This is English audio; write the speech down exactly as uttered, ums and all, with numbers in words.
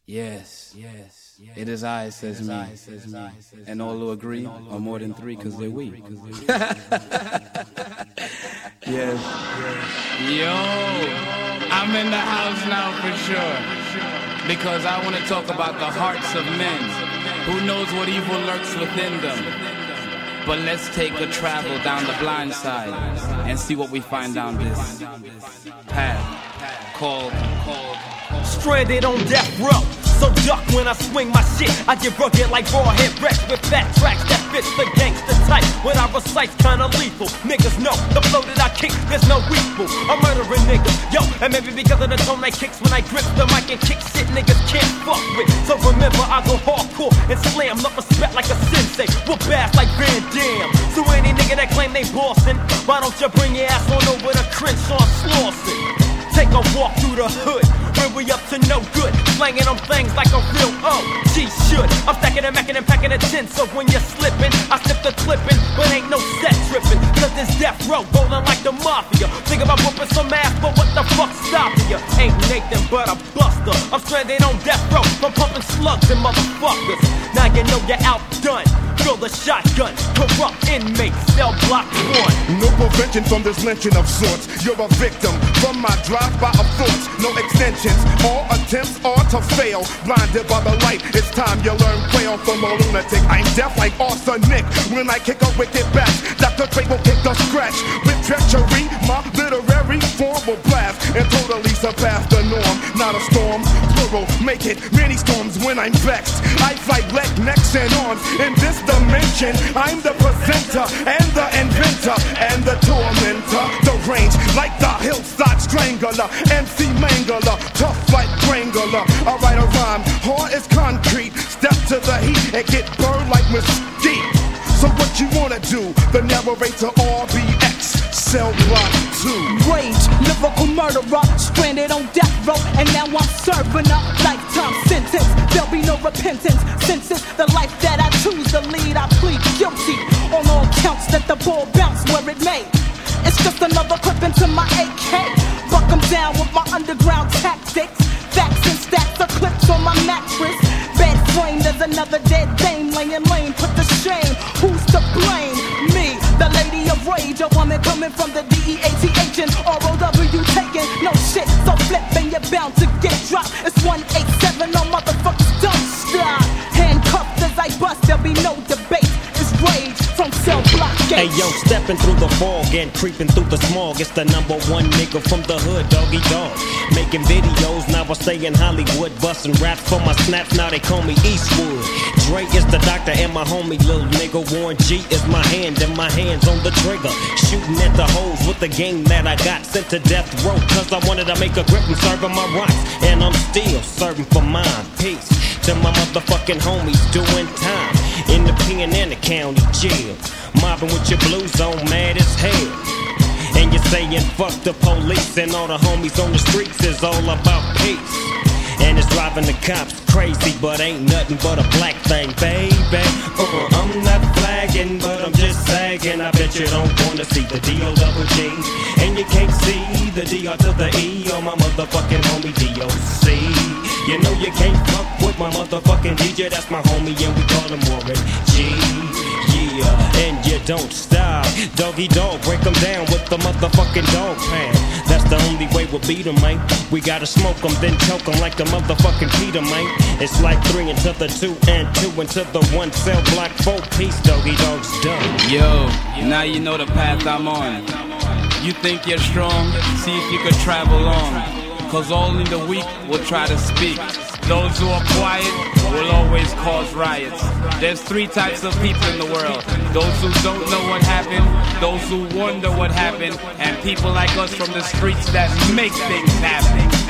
Yes, yes, yes. It is I, says me. I, says me. And all who agree are more than three, cause they're we. Yes. Yo, I'm in the house now for sure. Because I want to talk about the hearts of men. Who knows what evil lurks within them? But let's take a travel down the blind side and see what we find down this path called, called, called Stranded on death row. So duck when I swing my shit. I get rugged like raw head wrecks with fat tracks that fits the gangster type. When I recite's kinda lethal. Niggas know the flow that I kick, there's no equal. I'm murdering niggas, yo, and maybe because of the tone I kicks when I grip the mic and kick shit niggas can't fuck with. So remember, I go hardcore and slam up a spec like a sensei. Whoop ass like Van Damme. So any nigga that claim they bossin', why don't you bring your ass on over to Crenshaw Slauson? Take a walk through the hood, where we up to no good, slanging them things like a real O G should. I'm stacking and macking and packing a tin, so when you're slipping, I slip the clipping, but ain't no set tripping, cause this death row rolling like the mafia. Think about whooping some ass, but what the fuck stopping you? Ain't Nathan but a buster. I'm stranded on death row from pumping slugs and motherfuckers. Now you know you're outdone. Fill the shotgun, corrupt inmates, cell block one. No prevention from this lynching of sorts. You're a victim from my drive-by of thoughts. No extensions, all attempts are to fail. Blinded by the light, it's time you learn quail from a lunatic. I'm deaf like arsenic when I kick a wicked back. Doctor Dre will kick the scratch. With treachery, my literary form will blast and totally surpass the norm. Not a storm, plural, make it many storms when I'm vexed. I fight leg, necks, and arms in this dimension. I'm the presenter and the inventor and the tormentor. The range like the hillside strangler, M C mangler, tough like Wrangler. I write a rhyme, hard as concrete. Step to the heat and get burned like mesquite. So what you wanna do? The narrator R B X, cell block two. Rage, lyrical murderer, stranded on death row, and now I'm serving a lifetime sentence. There'll be no repentance, since it's the life that I choose to lead. I plead guilty on all counts that the ball bounce where it may. It's just another clip into my A K. Buck 'em down with my underground tactics. Facts and stacks of clips on my mattress. Bed frame, there's another dead dame laying lame. Put to shame, who's to blame? Me, the lady of rage, a woman coming from the D E A T H and R O W taking no shit. So flipping, you're bound to get dropped. It's one eight seven, no motherfuckers don't stop. Handcuffed as I bust, there'll be no debate. It's rage from cell block gates. Hey yo, stepping through the fog and creeping through the smog. It's the number one nigga from the hood, Doggy Dog. Making videos, now I stay in Hollywood. Busting raps for my snaps, now they call me Eastwood. Dre is the doctor and my homie, little nigga. Warren G is my hand and my hands on the trigger. Shooting at the hoes with the game that I got. Sent to death row cause I wanted to make a grip and serving my rights. And I'm still serving for mine. Peace to my motherfucking homies doing time in the pen and the county jail. Mobbing with your blue zone, mad as hell. And you're saying fuck the police and all the homies on the streets is all about peace. And it's driving the cops crazy, but ain't nothing but a black thing, baby. Uh, I'm not flagging, but I'm just sagging. I bet you don't wanna see the D O double G. And you can't see the D R to the E on my motherfucking homie D O C. You know you can't fuck with my motherfucking D J, that's my homie and we call him Warren G. Yeah, and you don't stop. Doggy Dog, break them down with the motherfucking dog pound. That's the only way we'll beat them, man. We gotta smoke them, then choke them like the motherfucking Peter, man. It's like three into the two and two into the one cell block, four piece, Doggy Dog's done. Yo, now you know the path I'm on. You think you're strong? See if you could travel on. Cause only the weak will try to speak. Those who are quiet will always cause riots. There's three types of people in the world. Those who don't know what happened, those who wonder what happened, and people like us from the streets that make things happen.